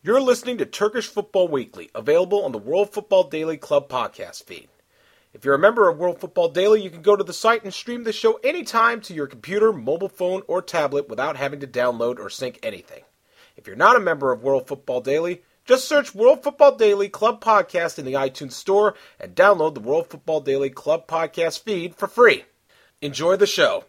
You're listening to Turkish Football Weekly, available on the World Football Daily Club podcast feed. If you're a member of World Football Daily, you can go to the site and stream the show anytime to your computer, mobile phone, or tablet without having to download or sync anything. If you're not a member of World Football Daily, just search World Football Daily Club Podcast in the iTunes Store and download the World Football Daily Club podcast feed for free. Enjoy the show.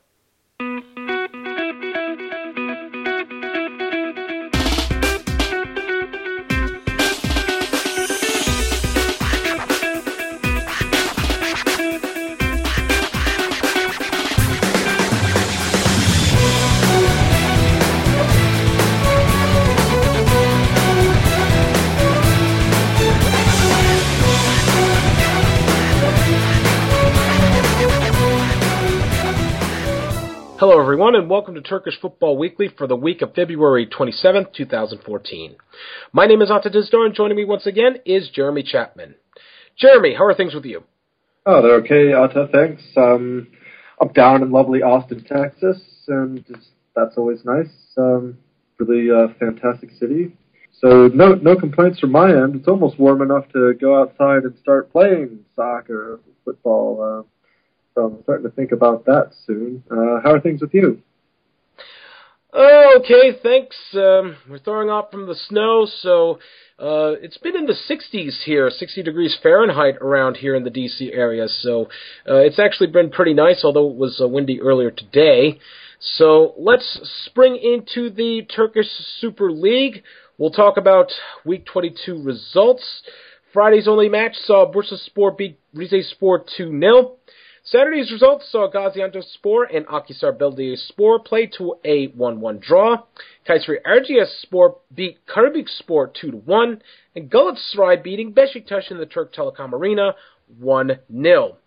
Hello everyone, and welcome to Turkish Football Weekly for the week of February 27th, 2014. My name is Ata Dizdar, and joining me once again is Jeremy Chapman. Jeremy, how are things with you? Oh, they're okay, Ata, thanks. I'm down in lovely Austin, Texas, and that's always nice. Really fantastic city. So no complaints from my end. It's almost warm enough to go outside and start playing soccer, football. So I'm starting to think about that soon. How are things with you? Okay, thanks. We're throwing off from the snow, so it's been in the 60s here, 60 degrees Fahrenheit around here in the D.C. area, so it's actually been pretty nice, although it was windy earlier today. So let's spring into the Turkish Super League. We'll talk about Week 22 results. Friday's only match saw Bursaspor beat Rizespor 2-0. Saturday's results saw Gaziantepspor and Akhisar Belediyespor play to a 1-1 draw. Kayseri Erciyesspor beat Karabükspor 2-1, and Galatasaray beating Beşiktaş in the Turk Telecom Arena 1-0.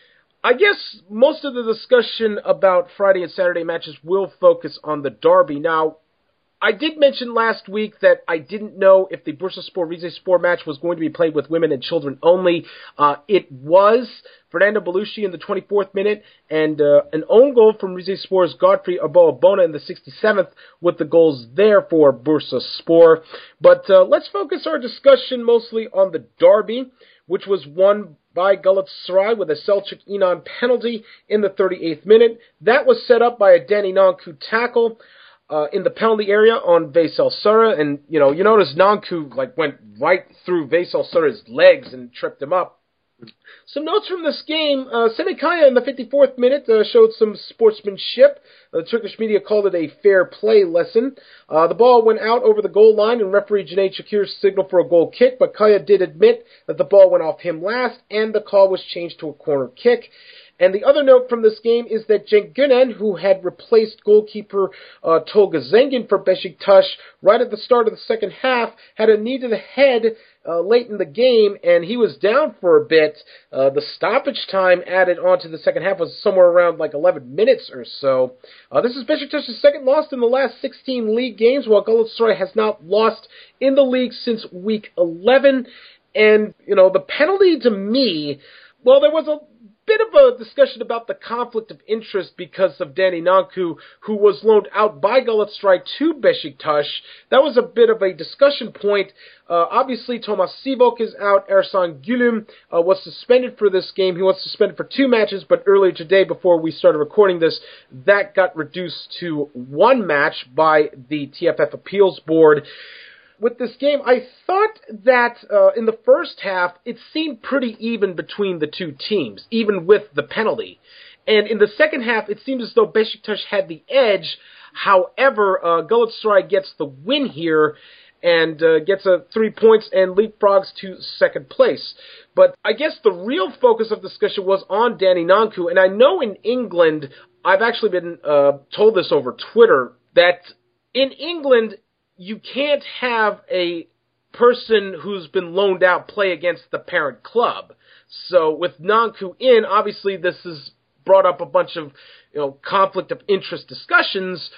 I guess most of the discussion about Friday and Saturday matches will focus on the derby. Now, I did mention last week that I didn't know if the Bursaspor-Rizespor match was going to be played with women and children only. It was. Fernando Belushi in the 24th minute, and an own goal from Rizespor's Godfrey Aboabona in the 67th with the goals there for Bursaspor. But let's focus our discussion mostly on the derby, which was won by Galatasaray with a Selçuk İnan penalty in the 38th minute. That was set up by a Danny Nanku tackle in the penalty area on Veysel Sarı, and you notice Nanku went right through Veysel Sarı's legs and tripped him up. Some notes from this game. Semih Kaya in the 54th minute showed some sportsmanship. The Turkish media called it a fair play lesson. The ball went out over the goal line, and referee Cüneyt Çakır signaled for a goal kick, but Kaya did admit that the ball went off him last, and the call was changed to a corner kick. And the other note from this game is that Cenk Günen, who had replaced goalkeeper Tolga Zengin for Beşiktaş right at the start of the second half, had a knee to the head late in the game, and he was down for a bit. The stoppage time added on to the second half was somewhere around 11 minutes or so. This is Beşiktaş's second loss in the last 16 league games, while Galatasaray has not lost in the league since week 11. And, the penalty to me, well, there was a bit of a discussion about the conflict of interest because of Danny Nanku, who was loaned out by Galatasaray to Beşiktaş. That was a bit of a discussion point. Obviously, Thomas Sivok is out. Ersan Gülüm was suspended for this game. He was suspended for 2 matches, but earlier today, before we started recording this, that got reduced to 1 match by the TFF Appeals Board. With this game, I thought that in the first half, it seemed pretty even between the two teams, even with the penalty. And in the second half, it seemed as though Beşiktaş had the edge. However, Galatasaray gets the win here and gets 3 points and leapfrogs to second place. But I guess the real focus of discussion was on Danny Nanku. And I know in England, I've actually been told this over Twitter, that in England, you can't have a person who's been loaned out play against the parent club. So with Nanku in, obviously this has brought up a bunch of conflict of interest discussions.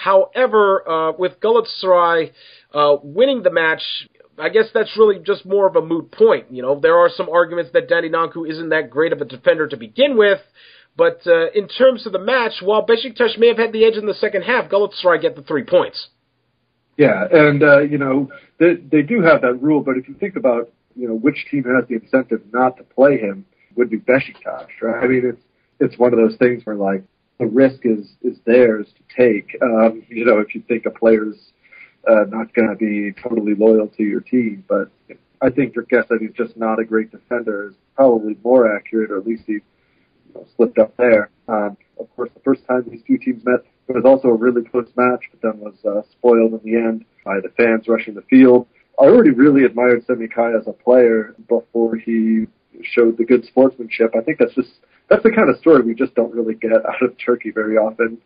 However, with Galatasaray winning the match, I guess that's really just more of a moot point. There are some arguments that Danny Nanku isn't that great of a defender to begin with. But in terms of the match, while Beşiktaş may have had the edge in the second half, Galatasaray get the 3 points. Yeah, and they do have that rule, but if you think about which team has the incentive not to play him, it would be Besiktas, right? I mean, it's one of those things where like the risk is theirs to take. If you think a player's not going to be totally loyal to your team, but I think your guess that he's just not a great defender is probably more accurate, or at least he slipped up there. Of course, the first time these two teams met, it was also a really close match, but then was spoiled in the end by the fans rushing the field. I already really admired Semi Kaya as a player before he showed the good sportsmanship. I think that's the kind of story we just don't really get out of Turkey very often.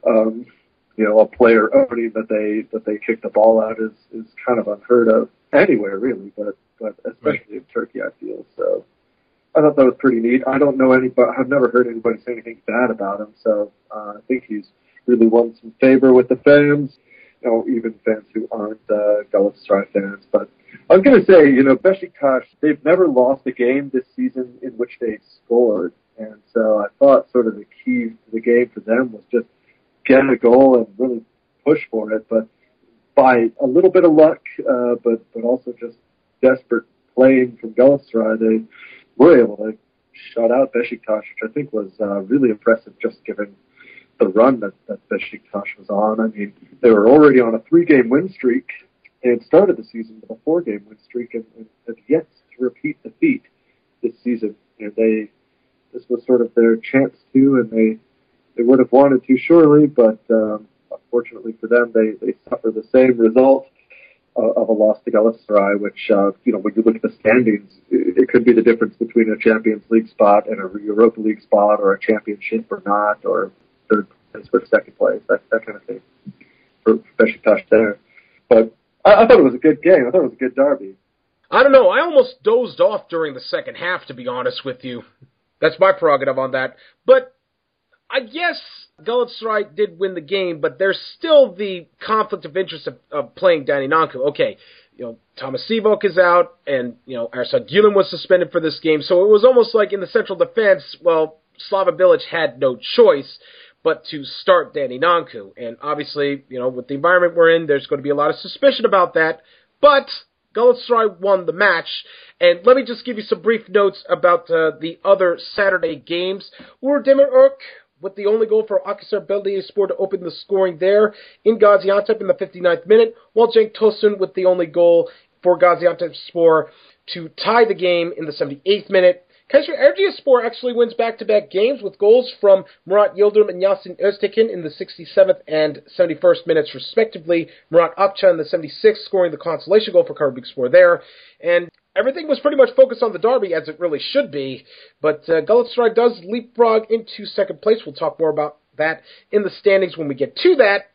A player owning that they kick the ball out is kind of unheard of anywhere really, but especially in Turkey, I feel. So I thought that was pretty neat. I don't know anybody. I've never heard anybody say anything bad about him. So I think he's really won some favor with the fans. Even fans who aren't Galatasaray fans. But I was going to say, Besiktas, they've never lost a game this season in which they scored. And so I thought sort of the key to the game for them was just get a goal and really push for it. But by a little bit of luck, but also just desperate playing from Galatasaray, they were able to shut out Besiktas, which I think was really impressive just given the run that Besiktas was on. I mean, they were already on a 3-game win streak. They had started the season with a 4-game win streak and have yet to repeat the feat this season. And this was sort of their chance to, and they would have wanted to surely, but unfortunately for them, they suffer the same result of a loss to Galatasaray, which, when you look at the standings, it could be the difference between a Champions League spot and a Europa League spot, or a championship or not, or third place or second place, that kind of thing, for Besiktas there. But I thought it was a good game. I thought it was a good derby. I don't know. I almost dozed off during the second half, to be honest with you. That's my prerogative on that. But I guess Galatasaray did win the game, but there's still the conflict of interest of playing Danny Nanku. Okay, Thomas Sivok is out, and, Arsad Gülen was suspended for this game, so it was almost like in the central defense, well, Slaven Bilic had no choice but to start Danny Nanku. And obviously, with the environment we're in, there's going to be a lot of suspicion about that, but Galatasaray won the match. And let me just give you some brief notes about the other Saturday games. Uğur Demirök with the only goal for Akhisar Belediyespor to open the scoring there in Gaziantep in the 59th minute, while Cenk Tosun with the only goal for Gaziantepspor to tie the game in the 78th minute. Kayseri Erciyesspor actually wins back-to-back games with goals from Murat Yildirim and Yasin Öztekin in the 67th and 71st minutes, respectively. Murat Akça in the 76th scoring the consolation goal for Karabükspor there. And everything was pretty much focused on the derby, as it really should be. But Galatasaray does leapfrog into second place. We'll talk more about that in the standings when we get to that.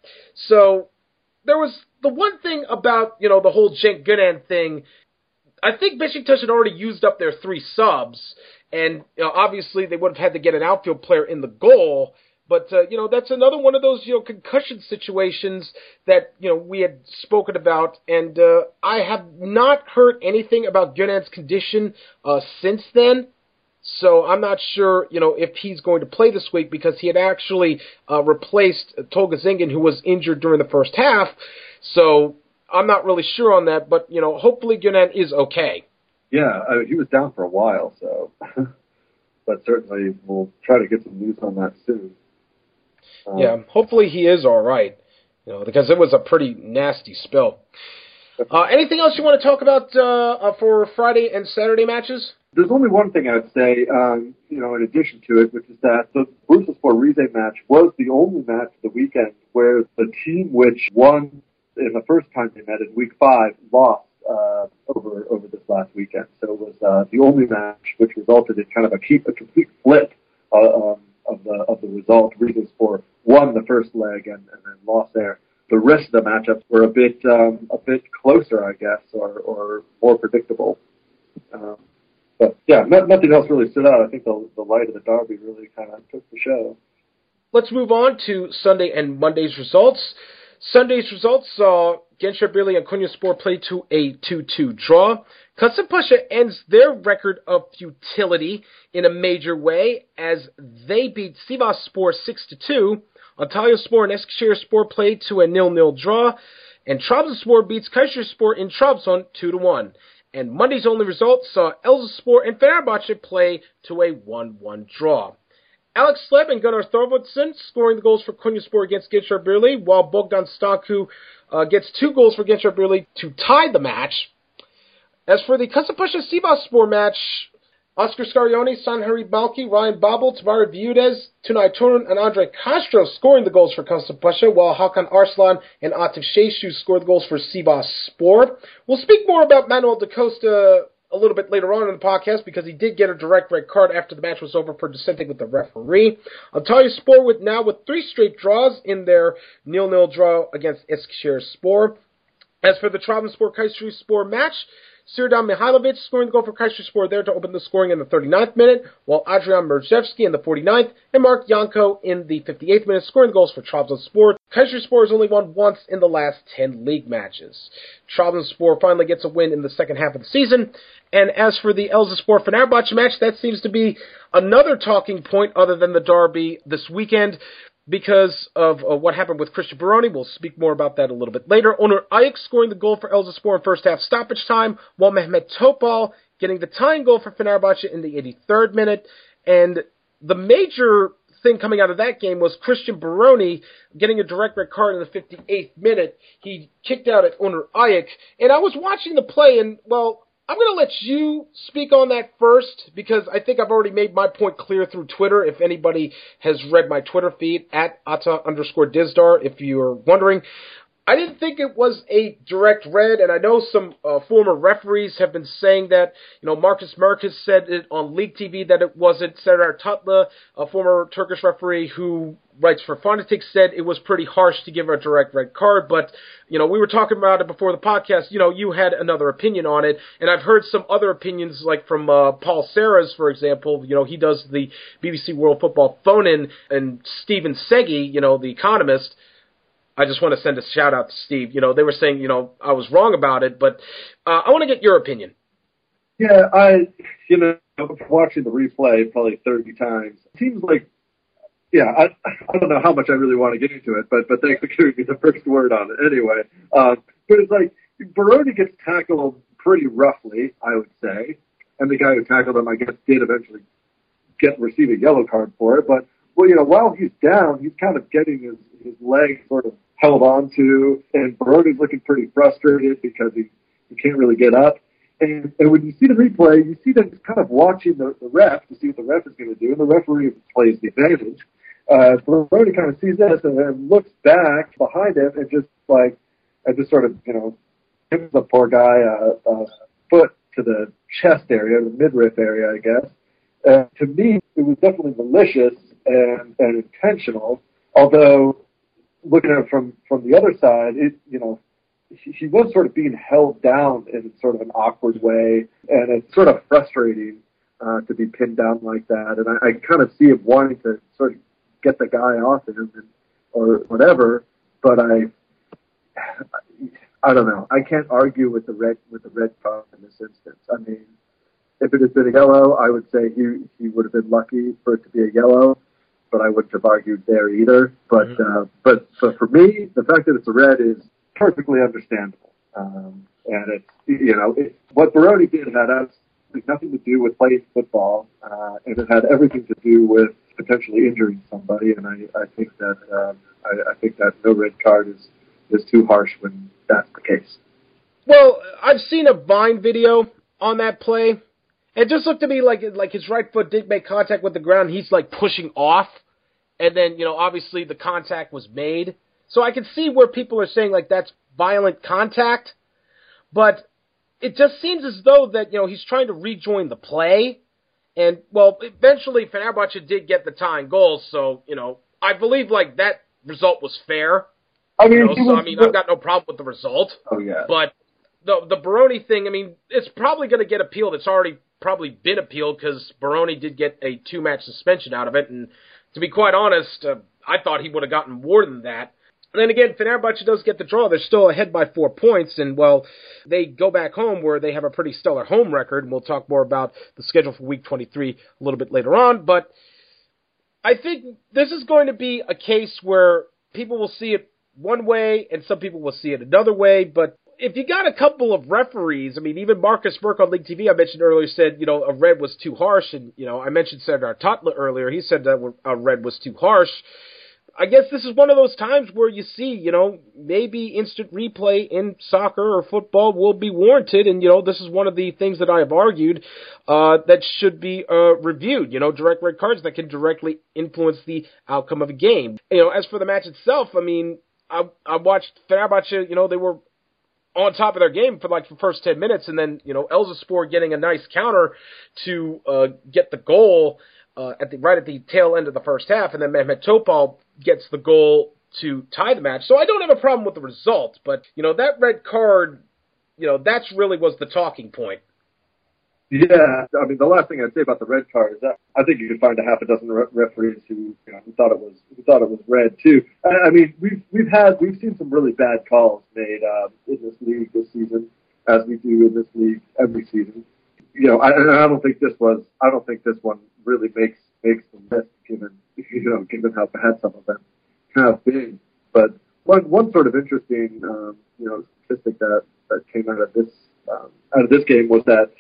So there was the one thing about, the whole Cenk Günen thing. I think Besiktas had already used up their 3 subs, and obviously they would have had to get an outfield player in the goal. But that's another one of those concussion situations that we had spoken about, and I have not heard anything about Gönen's condition since then. So I'm not sure if he's going to play this week, because he had actually replaced Tolga Zengin, who was injured during the first half. So I'm not really sure on that, but, hopefully Günen is okay. Yeah, he was down for a while, so. But certainly we'll try to get some news on that soon. Yeah, hopefully he is all right, because it was a pretty nasty spill. Anything else you want to talk about for Friday and Saturday matches? There's only one thing I'd say, in addition to it, which is that the Bursaspor Rize match was the only match of the weekend where the team which won in the first time they met in week 5 lost over this last weekend. So it was the only match which resulted in kind of a complete flip of the result. Rizespor won the first leg and then lost there. The rest of the matchups were a bit closer, I guess, or more predictable. But yeah, nothing else really stood out. I think the light of the derby really kind of took the show. Let's move on to Sunday and Monday's results. Sunday's results saw Gençler Birliği and Konyaspor play to a 2-2 draw. Kasımpaşa ends their record of futility in a major way as they beat Sivasspor 6-2. Antalyaspor and Eskişehirspor played to a 0-0 draw. And Trabzonspor beats Kayserispor in Trabzon 2-1. And Monday's only result saw Elazığspor and Fenerbahce play to a 1-1 draw. Alex Sleb and Gunnar Thorvaldsson scoring the goals for Konyaspor against Gençler Birliği, while Bogdan Stanku gets 2 goals for Gençler Birliği to tie the match. As for the Kasımpaşa-Sivasspor match, Oscar Scarione, Sanhari Balki, Ryan Babel, Tavares Viudez, Tunay Turun, and Andre Castro scoring the goals for Kasımpaşa, while Hakan Arslan and Atif Şeşu scored the goals for Sivasspor. We'll speak more about Manuel da Costa a little bit later on in the podcast because he did get a direct red card after the match was over for dissenting with the referee. Antalyaspor with 3 straight draws in their 0-0 draw against Eskişehirspor. As for the Trabzonspor Kayserispor match, Serdar Mihailovic scoring the goal for Kayserispor there to open the scoring in the 39th minute, while Adrian Merjevski in the 49th and Mark Yanko in the 58th minute scoring the goals for Trabzonspor. Kayserispor has only won once in the last 10 league matches. Trabzonspor finally gets a win in the second half of the season. And as for the Elazığspor-Fenerbahce match, that seems to be another talking point other than the derby this weekend because of what happened with Christian Baroni. We'll speak more about that a little bit later. Onur Ayık scoring the goal for Elazığspor in first half stoppage time, while Mehmet Topal getting the tying goal for Fenerbahce in the 83rd minute. And the major thing coming out of that game was Christian Baroni getting a direct red card in the 58th minute. He kicked out at Onur Ayık. And I was watching the play, and, well, I'm going to let you speak on that first because I think I've already made my point clear through Twitter. If anybody has read my Twitter feed, at Ata_Dizdar, if you're wondering. I didn't think it was a direct red, and I know some former referees have been saying that. You know, Marcus Merkis said it on League TV that it wasn't. Serdar Tatlı, a former Turkish referee who writes for Fanatics, said it was pretty harsh to give a direct red card. But, you know, we were talking about it before the podcast. You know, you had another opinion on it, and I've heard some other opinions, like from Paul Serras, for example. You know, he does the BBC World Football phone-in, and Stephen Seggi, you know, the economist. I just want to send a shout out to Steve. You know, they were saying, you know, I was wrong about it, but I want to get your opinion. Yeah, watching the replay probably 30 times, it seems like, I don't know how much I really want to get into it, but thanks for giving me the first word on it anyway. But it's like, Baroni gets tackled pretty roughly, I would say, and the guy who tackled him, I guess, did eventually receive a yellow card for it, but, well, you know, while he's down, he's kind of getting his leg sort of held on to, and Baroni's looking pretty frustrated because he can't really get up. And when you see the replay, you see that he's kind of watching the ref to see what the ref is going to do, and the referee plays the advantage. Baroni kind of sees this and then looks back behind him and just sort of, you know, gives the poor guy a foot to the chest area, the midriff area, I guess. To me, it was definitely malicious and intentional, although looking at it from the other side, he was sort of being held down in sort of an awkward way, and it's sort of frustrating to be pinned down like that. And I kind of see him wanting to sort of get the guy off him or whatever, but I don't know. I can't argue with the red card in this instance. I mean, if it had been a yellow, I would say he would have been lucky for it to be a yellow, but I wouldn't have argued there either. But but for me, the fact that it's a red is perfectly understandable. And it's, you know, what Baroni did had absolutely nothing to do with playing football, and it had everything to do with potentially injuring somebody. And I think that no red card is too harsh when that's the case. Well, I've seen a Vine video on that play. It just looked to me like his right foot did make contact with the ground. He's like pushing off, and then, you know, obviously the contact was made. So I can see where people are saying like that's violent contact, but it just seems as though that, you know, he's trying to rejoin the play. And, well, eventually Fenerbahce did get the tying goal, so, you know, I believe like that result was fair. I mean, I've got no problem with the result. Oh yeah. But the Baroni thing, I mean, it's probably going to get appealed. It's already probably been appealed because Baroni did get a 2-match suspension out of it. And to be quite honest, I thought he would have gotten more than that. And then again, Fenerbahce does get the draw. They're still ahead by 4 points. And, well, they go back home where they have a pretty stellar home record. And we'll talk more about the schedule for Week 23 a little bit later on. But I think this is going to be a case where people will see it one way, and some people will see it another way. But if you got a couple of referees, I mean, even Marcus Burke on League TV, I mentioned earlier, said, a red was too harsh. And, I mentioned Senator Totler earlier. He said that a red was too harsh. I guess this is one of those times where you see, maybe instant replay in soccer or football will be warranted. And, this is one of the things that I have argued that should be reviewed, direct red cards that can directly influence the outcome of a game. As for the match itself, I mean, I watched Fenerbahce, they were on top of their game for the first 10 minutes. And then, Elzaspor getting a nice counter to get the goal right at the tail end of the first half, and then Mehmet Topal gets the goal to tie the match. So I don't have a problem with the result, but, that red card, that's really was the talking point. Yeah, I mean, the last thing I'd say about the red card is that I think you could find a half a dozen referees who thought it was red too. I mean, we've seen some really bad calls made in this league this season, as we do in this league every season. I don't think this one really makes the list, given how bad some of them have been. But one sort of interesting statistic that came out of this game was that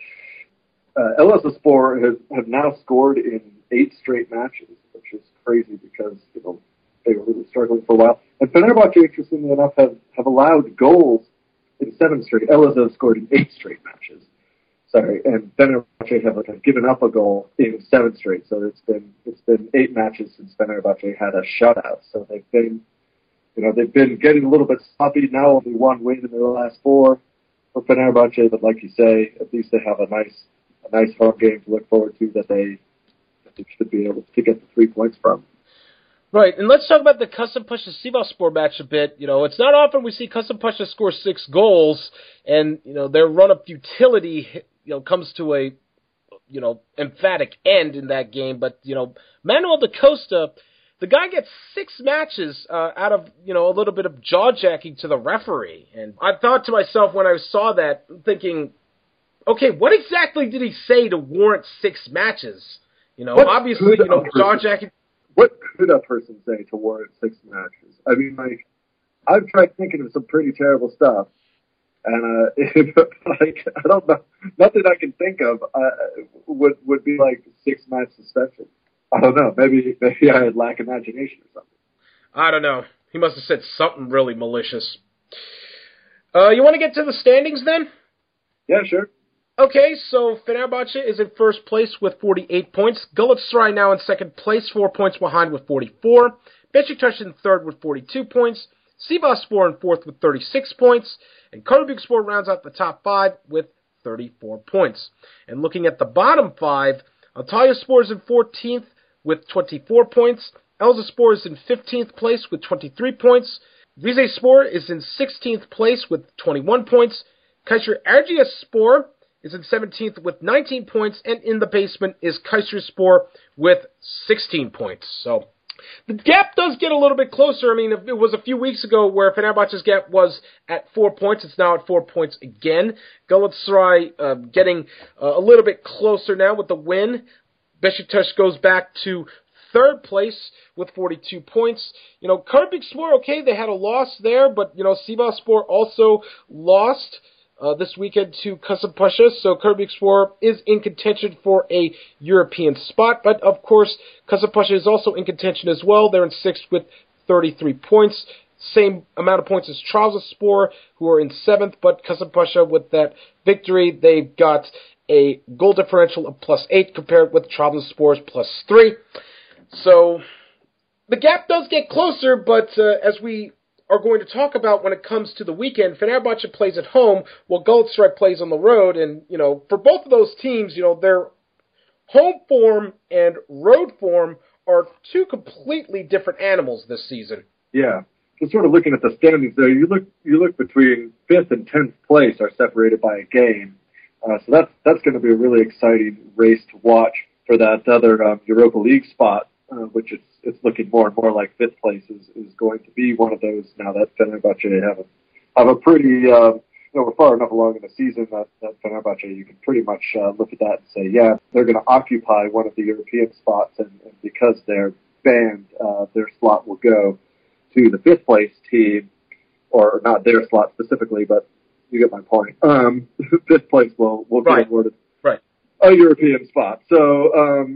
Elazığspor have now scored in 8 straight matches, which is crazy because they were really struggling for a while. And Fenerbahce, interestingly enough, have allowed goals in 7 straight. Elazığ have scored in 8 straight matches. Sorry, and Fenerbahce have given up a goal in 7 straight. So it's been 8 matches since Fenerbahce had a shutout. So they've been getting a little bit sloppy. Now only 1 win in their last 4 for Fenerbahce, but like you say, at least they have a nice home game to look forward to that they should be able to get the 3 points from. Right, and let's talk about the Kasımpaşa-Sivasspor match a bit. It's not often we see Kasımpaşa score 6 goals, and their run of futility comes to a emphatic end in that game. But Manuel da Costa, the guy gets 6 matches out of a little bit of jaw-jacking to the referee, and I thought to myself when I saw that, thinking, okay, what exactly did he say to warrant 6 matches? Obviously, jaw-jacking. What could a person say to warrant 6 matches? I mean, I've tried thinking of some pretty terrible stuff, and I don't know, nothing I can think of would be 6-match suspension. I don't know. Maybe I had lack imagination or something. I don't know. He must have said something really malicious. You want to get to the standings then? Yeah, sure. Okay, so Fenerbahce is in first place with 48 points. Galatasaray now in second place, 4 points behind with 44. Beşiktaş in third with 42 points. Sivasspor in fourth with 36 points. And Karabükspor rounds out the top 5 with 34 points. And looking at the bottom 5, Antalyaspor is in 14th with 24 points. Elzaspor is in 15th place with 23 points. Rizespor is in 16th place with 21 points. Kayseri Erciyesspor is in 17th with 19 points, and in the basement is Kayserispor with 16 points. So the gap does get a little bit closer. I mean, it was a few weeks ago where Fenerbahce's gap was at 4 points. It's now at 4 points again. Galatasaray getting a little bit closer now with the win. Beşiktaş goes back to third place with 42 points. Karabükspor, okay, they had a loss there, but, Sivasspor also lost this weekend to Kasımpaşa, so Karabükspor is in contention for a European spot, but of course Kasımpaşa is also in contention as well. They're in 6th with 33 points, same amount of points as Trabzonspor, who are in 7th, but Kasımpaşa with that victory, they've got a goal differential of +8 compared with Trabzonspor's +3. So the gap does get closer, but as we are going to talk about when it comes to the weekend, Fenerbahce plays at home while Galatasaray plays on the road. And, for both of those teams, their home form and road form are 2 completely different animals this season. Yeah. Just sort of looking at the standings there, you look between 5th and 10th place are separated by a game. So that's going to be a really exciting race to watch for that other Europa League spot, which it's looking more and more like 5th place is going to be one of those now that Fenerbahce have a pretty, we're far enough along in the season that Fenerbahce, you can pretty much look at that and say, yeah, they're going to occupy one of the European spots, and because they're banned, their slot will go. to the fifth place team, or not their slot specifically, but you get my point. Fifth place will get awarded a European spot. So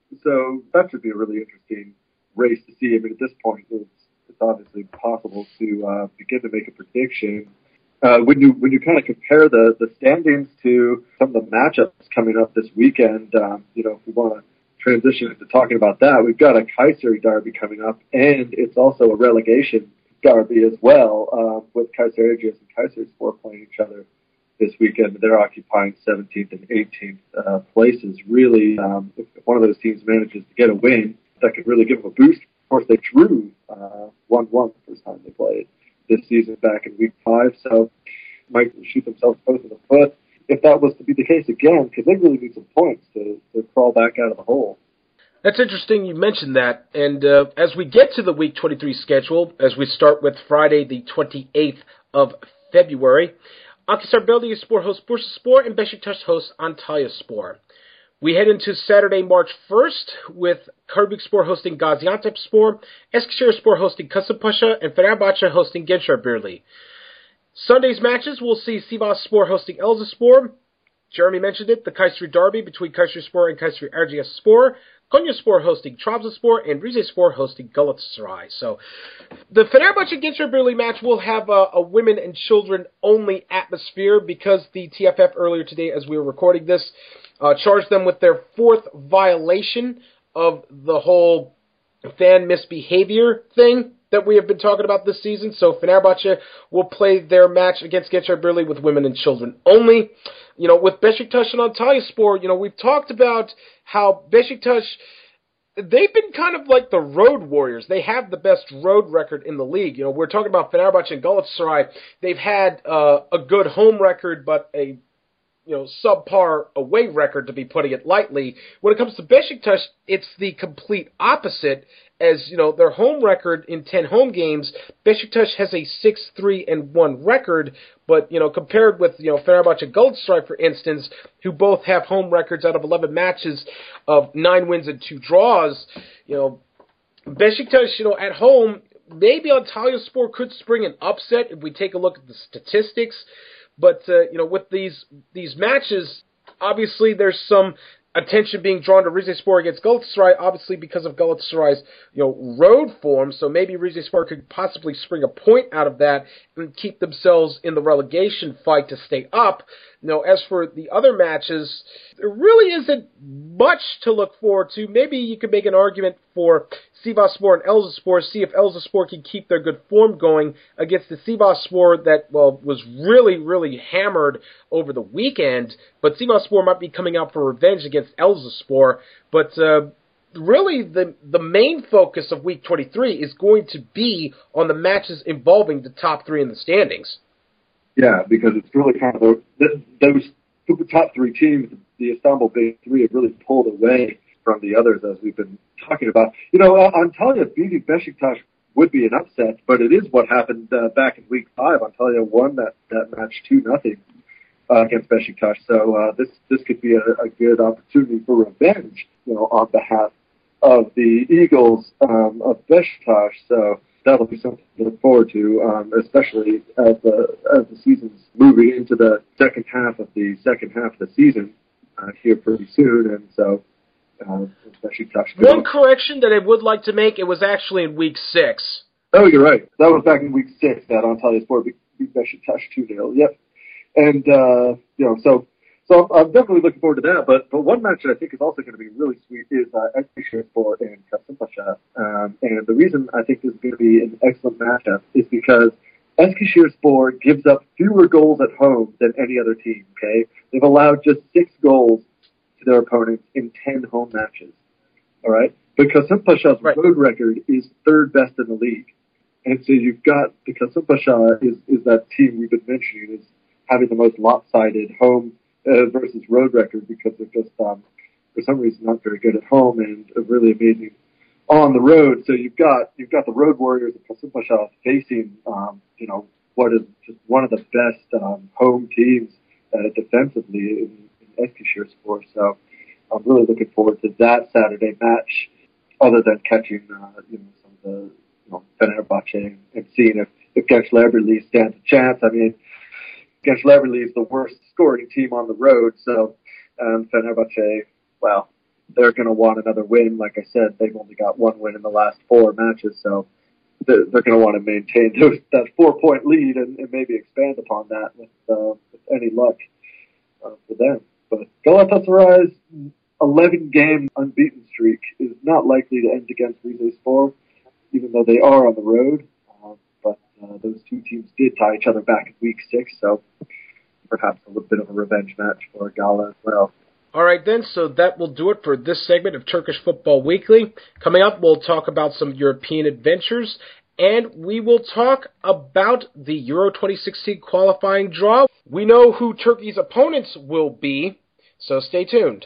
that should be a really interesting race to see. I mean, at this point, it's obviously possible to begin to make a prediction. When you kind of compare the standings to some of the matchups coming up this weekend, if we want to transition into talking about that, we've got a Kayseri derby coming up, and it's also a relegation derby as well, with Kayseri Agios and Kayserispor playing each other this weekend. They're occupying 17th and 18th places. Really, if one of those teams manages to get a win, that could really give them a boost. Of course, they drew 1-1 the first time they played this season back in week 5, so might shoot themselves both in the foot if that was to be the case again, because they really need some points to crawl back out of the hole. That's interesting you mentioned that, and as we get to the Week 23 schedule, as we start with Friday the 28th of February, Akhisar Belediyespor hosts Bursaspor and Beşiktaş hosts Antalyaspor. We head into Saturday, March 1st, with Karabükspor hosting Gaziantepspor, Eskişehirspor hosting Kasımpaşa, and Fenerbahçe hosting Gençlerbirliği. Sunday's matches will see Sivasspor hosting Elazığspor. Jeremy mentioned it, the Kayseri derby between Kayserispor and Kayseri Erciyesspor. Konyaspor hosting Trabzonspor, and Rizespor hosting Galatasaray. So the Fenerbahçe Gençlerbirliği match will have a women and children only atmosphere because the TFF earlier today, as we were recording this, charged them with their 4th violation of the whole fan misbehavior thing that we have been talking about this season. So Fenerbahçe will play their match against Gençlerbirliği with women and children only. With Beşiktaş and Antalyaspor, we've talked about how Beşiktaş, they've been kind of like the road warriors. They have the best road record in the league. We're talking about Fenerbahçe and Galatasaray. They've had a good home record, but a subpar away record, to be putting it lightly. When it comes to Beşiktaş, it's the complete opposite. As their home record in 10 home games, Beşiktaş has a 6-3-1 record. But compared with Fenerbahçe and Galatasaray, for instance, who both have home records out of 11 matches of 9 wins and 2 draws, Beşiktaş, at home, maybe Antalyaspor could spring an upset if we take a look at the statistics. But with these matches, obviously there's some attention being drawn to Rizespor against Galatasaray, obviously because of Galatasaray's road form. So maybe Rizespor could possibly spring a point out of that and keep themselves in the relegation fight to stay up. As for the other matches, there really isn't much to look forward to. Maybe you could make an argument for Sivasspor and Elazığspor, see if Elazığspor can keep their good form going against the Sivasspor that, was really, really hammered over the weekend. But Sivasspor might be coming out for revenge against Elazığspor. But really, the main focus of Week 23 is going to be on the matches involving the top 3 in the standings. Yeah, because it's really kind of those top 3 teams, the Istanbul Big 3, have really pulled away from the others, as we've been talking about. Antalya beating Beşiktaş would be an upset, but it is what happened back in Week 5. Antalya won that match 2-0 against Beşiktaş. So this could be a good opportunity for revenge, on behalf of the Eagles of Beşiktaş. So that'll be something to look forward to, especially as the season's moving into the second half of the season here pretty soon, and so Beşiktaş. One correction that I would like to make: it was actually in Week 6. Oh, you're right. That was back in Week 6 that Antalyaspor beat Beşiktaş 2-0. Yep, and So I'm definitely looking forward to that. But one match that I think is also going to be really sweet is Eskişehirspor and Kasımpaşa. And the reason I think this is going to be an excellent matchup is because Eskişehirspor gives up fewer goals at home than any other team. Okay, they've allowed just 6 goals to their opponents in 10 home matches. All right, but Kasımpaşa's road record is 3rd best in the league. And so you've got the Kasımpaşa is that team we've been mentioning is having the most lopsided home versus road record because they're just, for some reason, not very good at home and really amazing on the road. So you've got the road warriors of Kasımpaşa facing, what is just one of the best home teams defensively in Eskişehirspor. So I'm really looking forward to that Saturday match. Other than catching, some of the Fenerbahce and seeing if Gençlerbirliğ stands a chance. I mean, Gençlerbirliğ is the worst scoring team on the road, so Fenerbahce, well, they're going to want another win. Like I said, they've only got one win in the last 4 matches, so they're going to want to maintain that 4-point lead and maybe expand upon that with any luck for them. But Galatasaray's 11-game unbeaten streak is not likely to end against Rizespor, even though they are on the road. But those two teams did tie each other back in week 6, so perhaps a little bit of a revenge match for Gala as well. All right, then, so that will do it for this segment of Turkish Football Weekly. Coming up, we'll talk about some European adventures, and we will talk about the Euro 2016 qualifying draw. We know who Turkey's opponents will be, so stay tuned.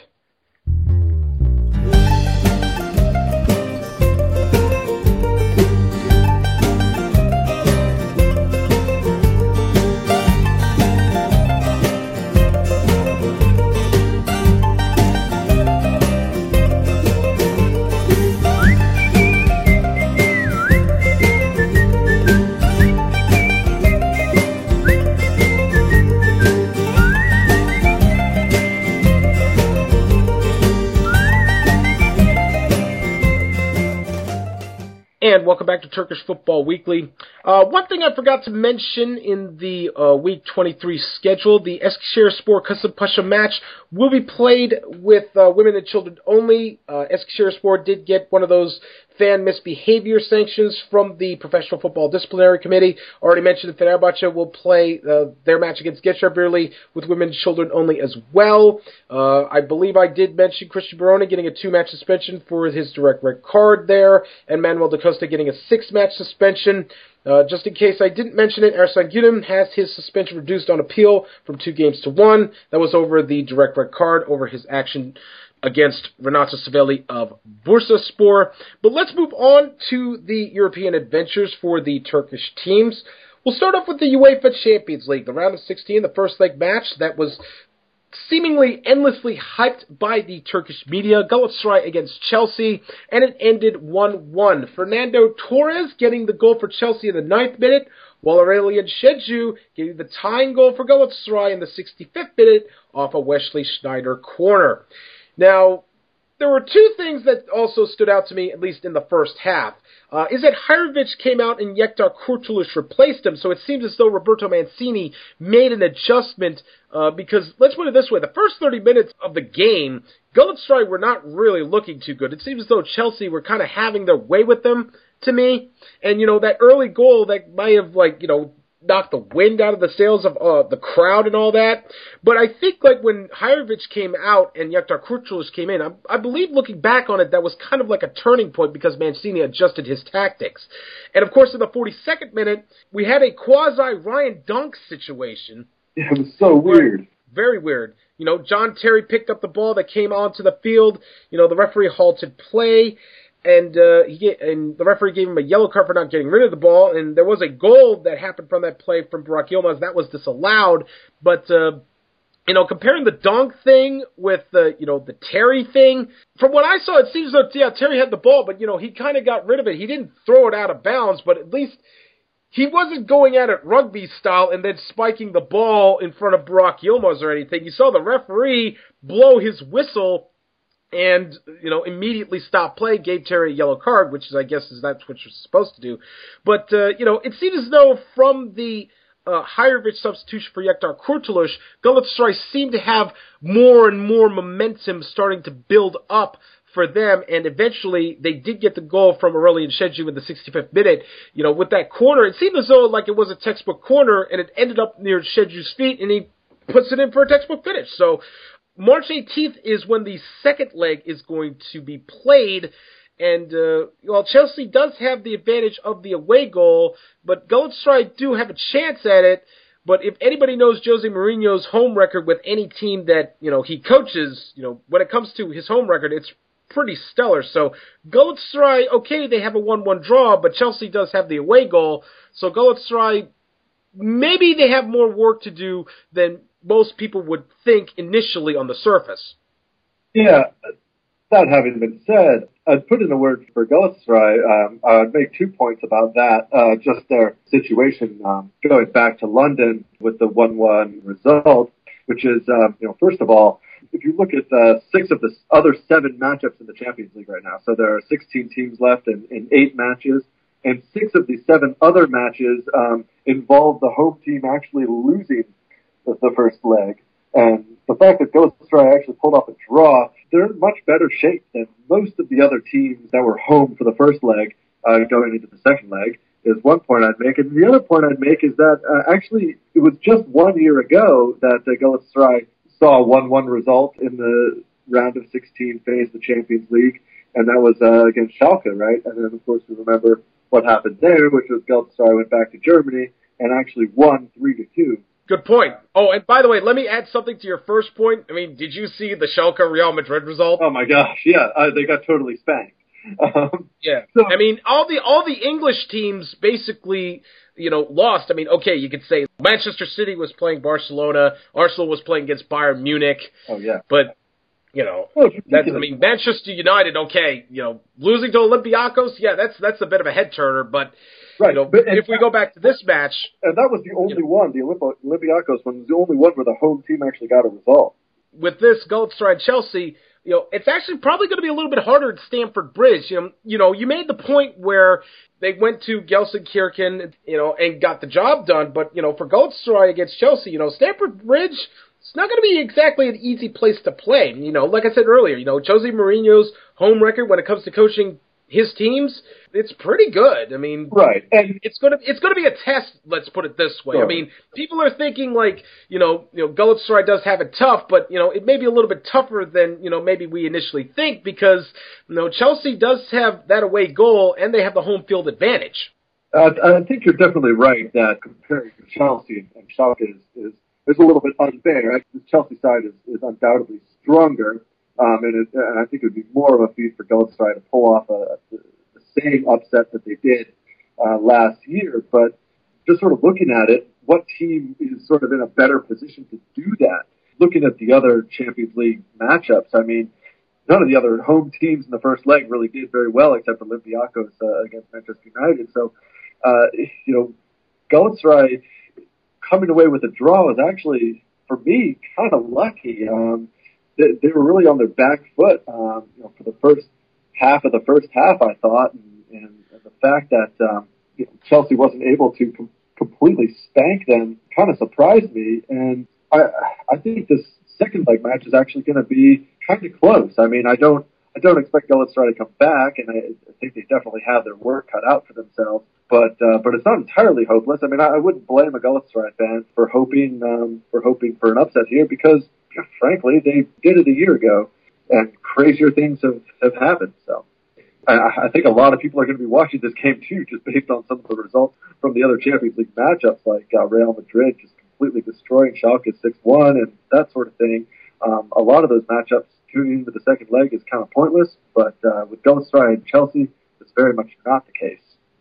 And welcome back to Turkish Football Weekly. One thing I forgot to mention in the Week 23 schedule, the Eskişehirspor Kasımpaşa match will be played with women and children only. Eskişehirspor did get one of those fan misbehavior sanctions from the Professional Football Disciplinary Committee. Already mentioned that Fenerbahce will play their match against Gençlerbirliğ with women and children only as well. I believe I did mention Christian Baroni getting a 2-match suspension for his direct red card there, and Manuel da Costa getting a 6-match suspension. Just in case I didn't mention it, Ersan Günüm has his suspension reduced on appeal from 2 games to 1. That was over the direct red card over his action against Renato Savelli of Bursaspor. But let's move on to the European adventures for the Turkish teams. We'll start off with the UEFA Champions League, the round of 16, the first leg match that was seemingly endlessly hyped by the Turkish media. Galatasaray against Chelsea, and it ended 1-1. Fernando Torres getting the goal for Chelsea in the 9th minute, while Aurelian Şecu getting the tying goal for Galatasaray in the 65th minute off a Wesley Sneijder corner. Now, there were 2 things that also stood out to me, at least in the first half. Is that Hajrovic came out and Yekta Kurtuluş replaced him, so it seems as though Roberto Mancini made an adjustment, because, let's put it this way, the first 30 minutes of the game, Galatasaray were not really looking too good. It seems as though Chelsea were kind of having their way with them, to me, and, that early goal that might have, knocked the wind out of the sails of the crowd and all that. But I think when Hajrovic came out and Yekta Kurtuluş came in, I believe looking back on it, that was kind of like a turning point because Mancini adjusted his tactics. And of course, in the 42nd minute, we had a quasi Ryan Dunk situation. Yeah, it was so weird. Very weird. John Terry picked up the ball that came onto the field. The referee halted play. And the referee gave him a yellow card for not getting rid of the ball, and there was a goal that happened from that play from Burak Yilmaz that was disallowed. But comparing the Donk thing with the Terry thing, from what I saw, it seems that Terry had the ball, but he kind of got rid of it. He didn't throw it out of bounds, but at least he wasn't going at it rugby style and then spiking the ball in front of Burak Yilmaz or anything. You saw the referee blow his whistle and, immediately stopped play, gave Terry a yellow card, which is, I guess, that's what you're supposed to do. But, it seemed as though from the Hajrovic substitution for Yekta Kurtuluş, Galatasaray seemed to have more and more momentum starting to build up for them, and eventually they did get the goal from Aurelian Şecu in the 65th minute. With that corner, it seemed as though it was a textbook corner, and it ended up near Şecu's feet, and he puts it in for a textbook finish. So, March 18th is when the second leg is going to be played, and Chelsea does have the advantage of the away goal, but Galatasaray do have a chance at it. But if anybody knows Jose Mourinho's home record with any team that he coaches, when it comes to his home record, it's pretty stellar. So Galatasaray, okay, they have a 1-1 draw, but Chelsea does have the away goal. So Galatasaray, maybe they have more work to do than most people would think initially on the surface. Yeah, that having been said, I'd put in a word for Galatasaray. I'd make 2 points about that. Just their situation going back to London with the 1-1 result, which is, first of all, if you look at 6 of the other 7 matchups in the Champions League right now, so there are 16 teams left in 8 matches, and 6 of the 7 other matches involve the home team actually losing the first leg. And the fact that Galatasaray actually pulled off a draw, they're in much better shape than most of the other teams that were home for the first leg going into the second leg, is one point I'd make. And the other point I'd make is that actually it was just 1 year ago that Galatasaray saw a 1-1 result in the round of 16 phase of the Champions League, and that was against Schalke, right? And then, of course, we remember what happened there, which was Galatasaray went back to Germany and actually won 3-2. Good point. Oh, and by the way, let me add something to your first point. I mean, did you see the Schalke Real Madrid result? Oh my gosh, yeah, they got totally spanked. Yeah, so, I mean, all the English teams basically, lost. I mean, okay, you could say Manchester City was playing Barcelona, Arsenal was playing against Bayern Munich. Oh yeah, but Manchester United, okay, losing to Olympiacos, yeah, that's a bit of a head turner, but. Right. If we go back to this match... And that was the only one, the Olympiacos one was the only one where the home team actually got a result. With this Galatasaray and Chelsea, it's actually probably going to be a little bit harder at Stamford Bridge. You made the point where they went to Gelsenkirchen, and got the job done, but, for Galatasaray against Chelsea, Stamford Bridge... It's not going to be exactly an easy place to play. Like I said earlier, Jose Mourinho's home record when it comes to coaching his teams, it's pretty good. I mean, right, and it's gonna be a test. Let's put it this way. Sure. I mean, people are thinking like Galatasaray does have it tough, but it may be a little bit tougher than maybe we initially think because Chelsea does have that away goal and they have the home field advantage. I think you're definitely right that comparing Chelsea and Schalke is a little bit unfair. The Chelsea side is undoubtedly stronger. And I think it would be more of a feat for Galatasaray to pull off the same upset that they did last year. But just sort of looking at it, what team is sort of in a better position to do that? Looking at the other Champions League matchups, I mean, none of the other home teams in the first leg really did very well except Olympiacos against Manchester United. So, Galatasaray coming away with a draw was actually, for me, kind of lucky. They were really on their back foot, for the first half of the first half, I thought, and the fact that Chelsea wasn't able to completely spank them kind of surprised me. And I think this second leg match is actually going to be kind of close. I mean, I don't expect Galatasaray to come back, and I think they definitely have their work cut out for themselves. But it's not entirely hopeless. I mean, I wouldn't blame a Galatasaray fan for hoping for an upset here because. Frankly, they did it a year ago, and crazier things have happened. So I think a lot of people are going to be watching this game, too, just based on some of the results from the other Champions League matchups, like Real Madrid just completely destroying Schalke 6-1 and that sort of thing. A lot of those matchups tuning into the second leg is kind of pointless, but with Galatasaray and Chelsea, it's very much not the case.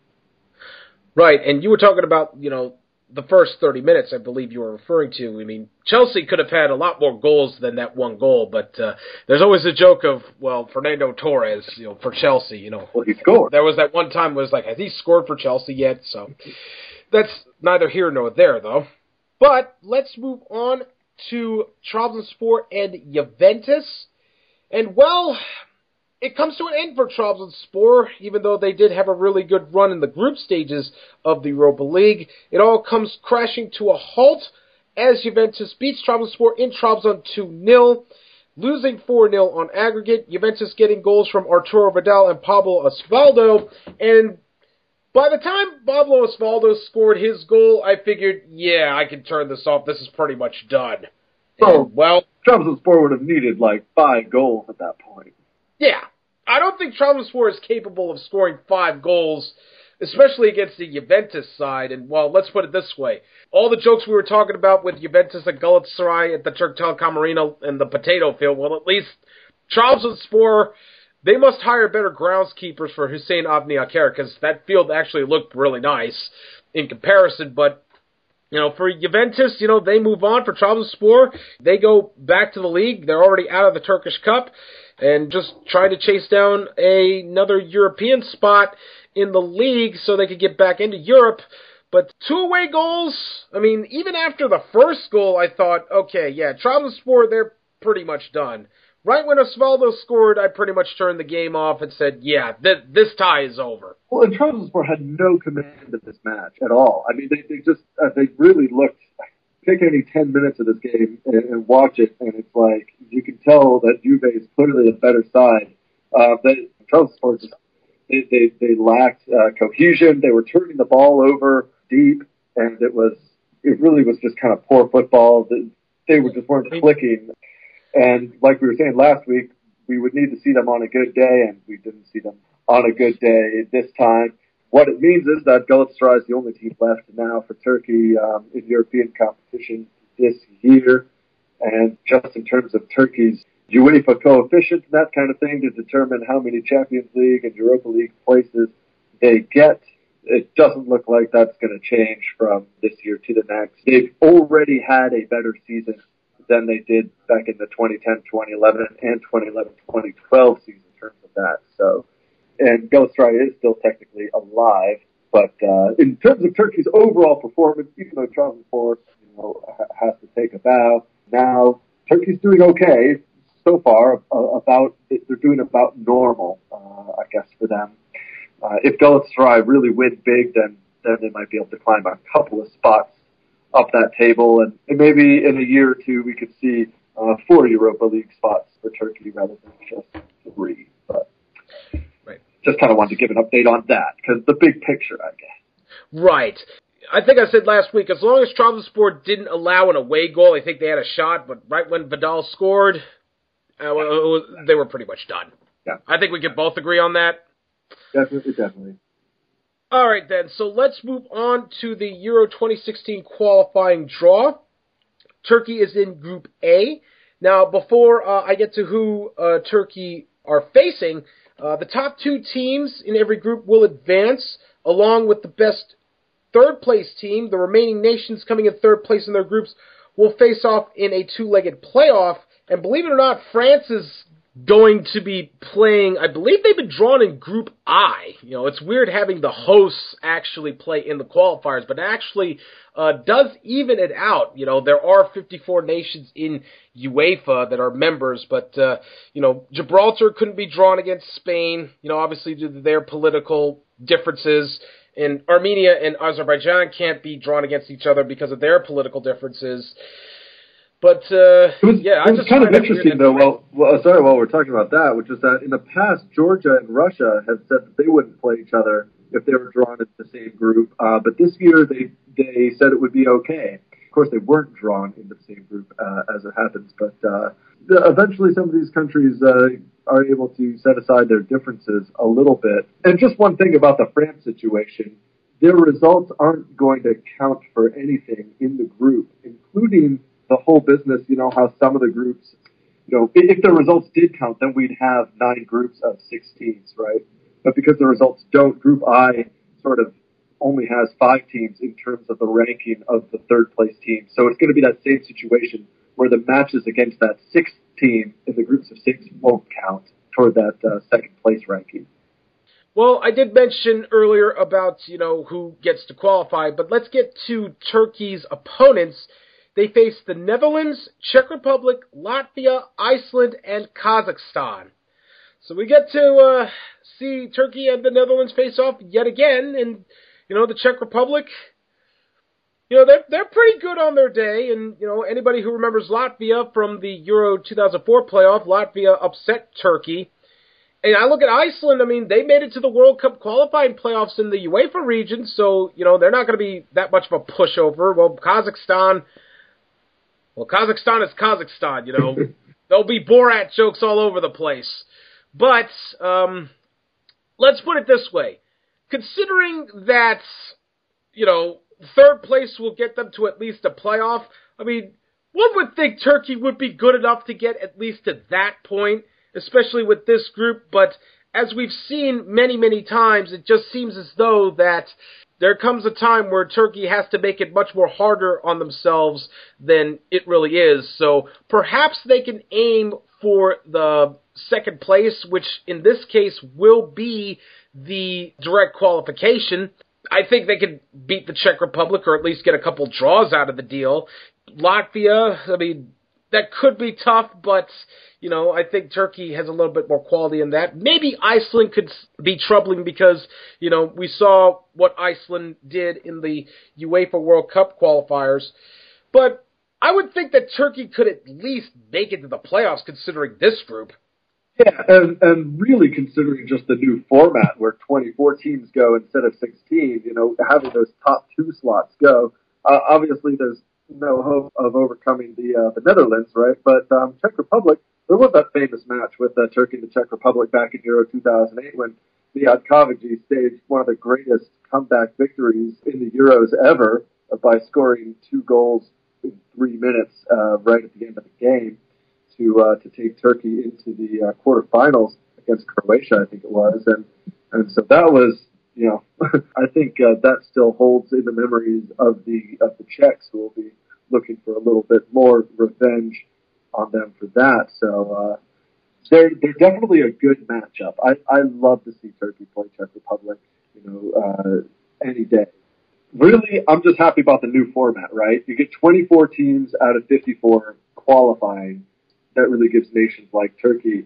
Right, and you were talking about, the first 30 minutes, I believe you were referring to. I mean, Chelsea could have had a lot more goals than that one goal, but there's always a joke of, Fernando Torres, for Chelsea, Well, he scored. There was that one time it was like, has he scored for Chelsea yet? So that's neither here nor there, though. But let's move on to Trabzonspor and Juventus. And, it comes to an end for Trabzonspor, even though they did have a really good run in the group stages of the Europa League. It all comes crashing to a halt as Juventus beats Trabzonspor in Trabzon 2-0, losing 4-0 on aggregate. Juventus getting goals from Arturo Vidal and Pablo Osvaldo. And by the time Pablo Osvaldo scored his goal, I figured, I can turn this off. This is pretty much done. So, Trabzonspor would have needed like 5 goals at that point. Yeah. I don't think Trabzonspor is capable of scoring 5 goals, especially against the Juventus side. And, let's put it this way. All the jokes we were talking about with Juventus and Galatasaray at the Turk Telekom Arena and the potato field, at least Trabzonspor, they must hire better groundskeepers for Hussein Avni Aker, because that field actually looked really nice in comparison. But, for Juventus, they move on. For Trabzonspor, they go back to the league. They're already out of the Turkish Cup. and just trying to chase down another European spot in the league so they could get back into Europe. But 2 away goals, I mean, even after the first goal, I thought, okay, yeah, Trabzonspor, they're pretty much done. Right when Osvaldo scored, I pretty much turned the game off and said, yeah, this tie is over. Well, and Trabzonspor had no command of this match at all. I mean, they really looked. Pick any 10 minutes of this game and watch it, and it's like you can tell that Juve is clearly the better side. That Trabzonspor just they lacked cohesion. They were turning the ball over deep, and it really was just kind of poor football. They weren't clicking. And like we were saying last week, we would need to see them on a good day, and we didn't see them on a good day this time. What it means is that Galatasaray is the only team left now for Turkey in European competition this year. And just in terms of Turkey's UEFA coefficient and that kind of thing to determine how many Champions League and Europa League places they get, it doesn't look like that's going to change from this year to the next. They've already had a better season than they did back in the 2010, 2011, and 2011-2012 season in terms of that. So, and Galatasaray is still technically alive, but in terms of Turkey's overall performance, even though Trabzonspor has to take a bow, now Turkey's doing okay so far. They're doing about normal, I guess, for them. If Galatasaray really win big, then they might be able to climb a couple of spots up that table, and maybe in a year or two we could see 4 Europa League spots for Turkey rather than just 3. But right. Just kind of wanted to give an update on that, because the big picture, I guess. Right. I think I said last week, as long as Trabzonspor didn't allow an away goal, I think they had a shot, but right when Vidal scored, they were pretty much done. Yeah. I think we can both agree on that. Definitely. All right, then. So let's move on to the Euro 2016 qualifying draw. Turkey is in Group A. Now, before I get to who Turkey are facing, the top 2 teams in every group will advance, along with the best third-place team. The remaining nations coming in third place in their groups will face off in a 2-legged playoff. And believe it or not, France is going to be playing, I believe they've been drawn in Group I. You know, it's weird having the hosts actually play in the qualifiers, but it actually does even it out. You know, there are 54 nations in UEFA that are members, but, Gibraltar couldn't be drawn against Spain, obviously due to their political differences, and Armenia and Azerbaijan can't be drawn against each other because of their political differences. But, it was kind of interesting, though, while we're talking about that, which is that in the past, Georgia and Russia have said that they wouldn't play each other if they were drawn in the same group. But this year, they said it would be okay. Of course, they weren't drawn in the same group, as it happens. But eventually, some of these countries are able to set aside their differences a little bit. And just one thing about the France situation, their results aren't going to count for anything in the group, including the whole business, how some of the groups, if the results did count, then we'd have 9 groups of 6 teams, right? But because the results don't, Group I sort of only has 5 teams in terms of the ranking of the third place team. So it's going to be that same situation where the matches against that 6th team in the groups of 6 won't count toward that second place ranking. Well, I did mention earlier about, who gets to qualify, but let's get to Turkey's opponents. They face the Netherlands, Czech Republic, Latvia, Iceland, and Kazakhstan. So we get to see Turkey and the Netherlands face off yet again, and the Czech Republic, they're pretty good on their day, and anybody who remembers Latvia from the Euro 2004 playoff, Latvia upset Turkey. And I look at Iceland, they made it to the World Cup qualifying playoffs in the UEFA region, so they're not going to be that much of a pushover. Well, Kazakhstan is Kazakhstan, There'll be Borat jokes all over the place. But let's put it this way. Considering that, third place will get them to at least a playoff, one would think Turkey would be good enough to get at least to that point, especially with this group. But as we've seen many, many times, it just seems as though that there comes a time where Turkey has to make it much more harder on themselves than it really is. So perhaps they can aim for the second place, which in this case will be the direct qualification. I think they could beat the Czech Republic or at least get a couple draws out of the deal. Latvia, I mean, that could be tough, but, you know, I think Turkey has a little bit more quality in that. Maybe Iceland could be troubling because, you know, we saw what Iceland did in the UEFA World Cup qualifiers. But I would think that Turkey could at least make it to the playoffs considering this group. Yeah, and really considering just the new format where 24 teams go instead of 16, you know, having those top 2 slots go. Obviously, there's no hope of overcoming the Netherlands, right? But Czech Republic, there was that famous match with Turkey and the Czech Republic back in Euro 2008 when Mijat Kovacic staged one of the greatest comeback victories in the Euros ever by scoring 2 goals in 3 minutes right at the end of the game to take Turkey into the quarterfinals against Croatia, I think it was, and so that was, you know, I think that still holds in the memories of the Czechs, who will be looking for a little bit more revenge on them for that. So they're definitely a good matchup. I love to see Turkey play Czech Republic, you know, any day. Really, I'm just happy about the new format, right? You get 24 teams out of 54 qualifying. That really gives nations like Turkey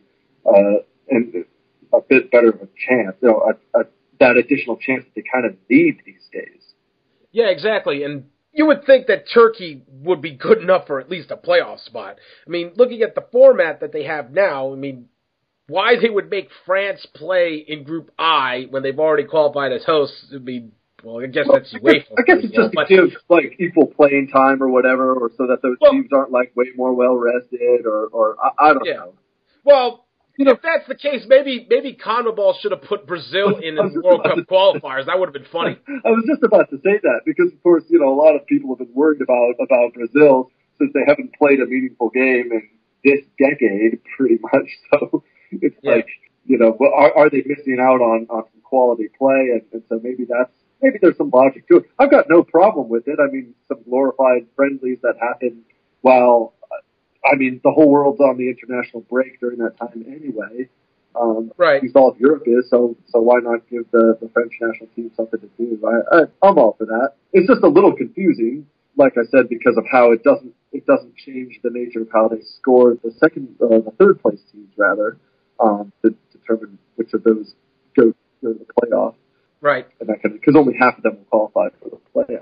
and a bit better of a chance, you know, that additional chance that they kind of need these days. Yeah, exactly. And you would think that Turkey would be good enough for at least a playoff spot. I mean, looking at the format that they have now, I mean, why they would make France play in Group I when they've already qualified as hosts, I mean, well, I guess that's UEFA. I guess it's just to give, like, equal playing time or whatever, or so that those teams aren't, like, way more well-rested, or I don't know. Well, you know, if that's the case, maybe CONMEBOL should have put Brazil in the World Cup qualifiers. That would have been funny. I was just about to say that, because, of course, you know, a lot of people have been worried about Brazil since they haven't played a meaningful game in this decade, pretty much. So it's like, you know, are they missing out on some quality play? And so maybe there's some logic to it. I've got no problem with it. I mean, some glorified friendlies that happen while, I mean, the whole world's on the international break during that time anyway. Right. At least all of Europe is, so why not give the French national team something to do? I'm all for that. It's just a little confusing, like I said, because of how it doesn't change the nature of how they score the third place teams rather, to determine which of those go to the playoff. Right. And that because only half of them will qualify for the playoff.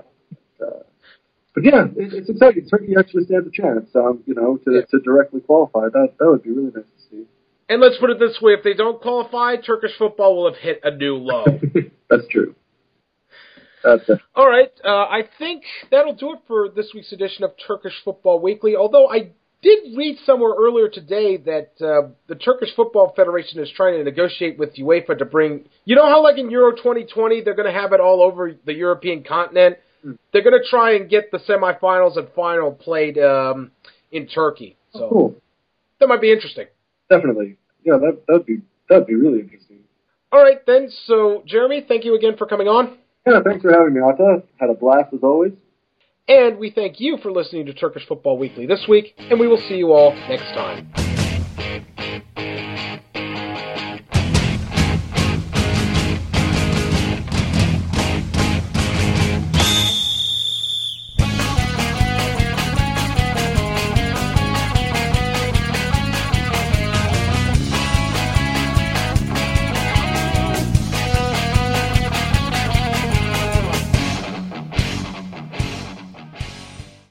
But yeah, it's exciting. Turkey actually stands a chance, you know, to directly qualify. That would be really nice to see. And let's put it this way: if they don't qualify, Turkish football will have hit a new low. That's true. All right, I think that'll do it for this week's edition of Turkish Football Weekly. Although I did read somewhere earlier today that the Turkish Football Federation is trying to negotiate with UEFA to bring, you know how like in Euro 2020 they're going to have it all over the European continent? They're going to try and get the semifinals and final played in Turkey. So cool. That might be interesting. Definitely. Yeah, that'd be really interesting. All right, then. So, Jeremy, thank you again for coming on. Yeah, thanks for having me, Atta. Had a blast as always. And we thank you for listening to Turkish Football Weekly this week, and we will see you all next time.